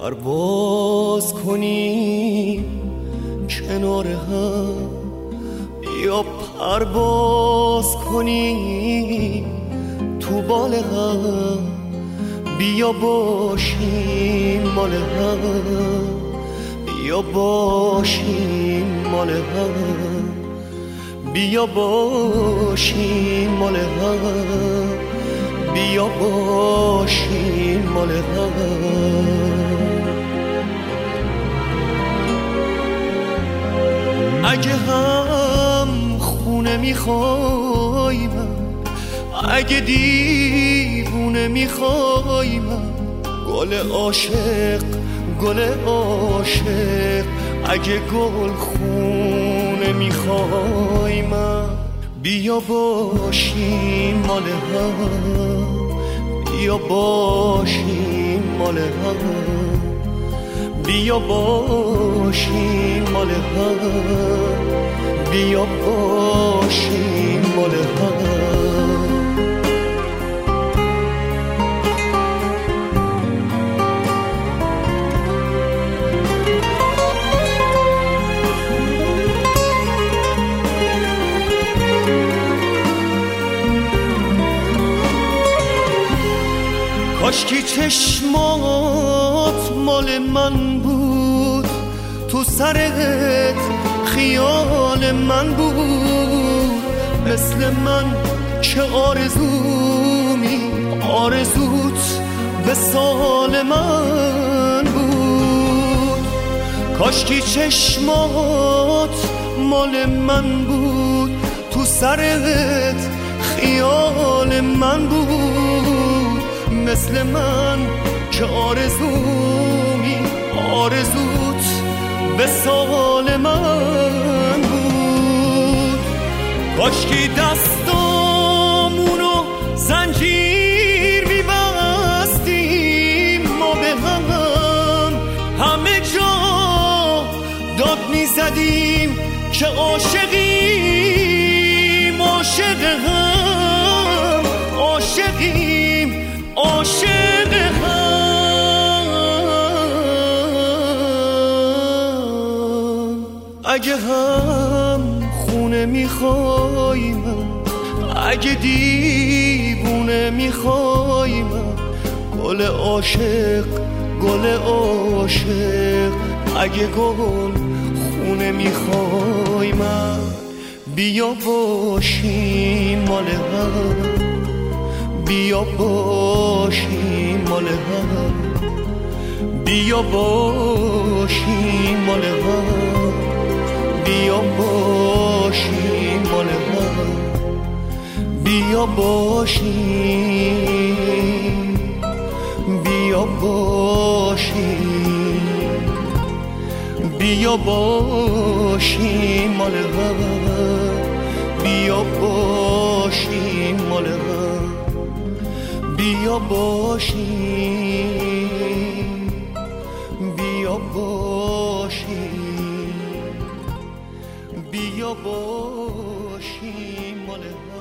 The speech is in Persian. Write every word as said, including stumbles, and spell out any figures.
پرواز کنیم کنار هم، یا پرواز کنیم تو بال هم، بیا باشیم مال هم، بیا باشیم مال هم، بیا باشیم مال هم، بیا باشیم مال هم. اگه هم خونه میخوای من، اگه دیوونه میخوای من، گل عاشق گل عاشق، اگه گل خونه میخوای من، بیا باشیم مال هم، بیا باشیم مال هم، بیا باشیم مال هم، بیا باشیم مال هم. کاشکی چشمات مال من بود، تو سرت خیال من بود، مثل من چه آرزومی آرزوت به سال من بود. کاشکی چشمات مال من بود، تو سرت خیال من بود، مثل من چه آرزومی آرزوت به سال من بود. کاشکی دستامونو زنجیر می‌بستیم ما به هم، همه جا داد می‌زدیم که عاشقیم عاشق هم، عاشقیم عاشق هم. اگه هم خونه میخوای من، اگه دیوونه میخوای من، گل عاشق گل عاشق، اگه گل خونه میخوای من، بیا باشیم مال هم، بیا باشیم مال هم، بیا باشیم مال هم، بیا باشیم مال هم، بیا باشیم، بیا باشیم، بیا باشیم مال هم، بیا باشیم مال هم، بیا باشیم، بیا باشیم، بیا باشیم مال هم.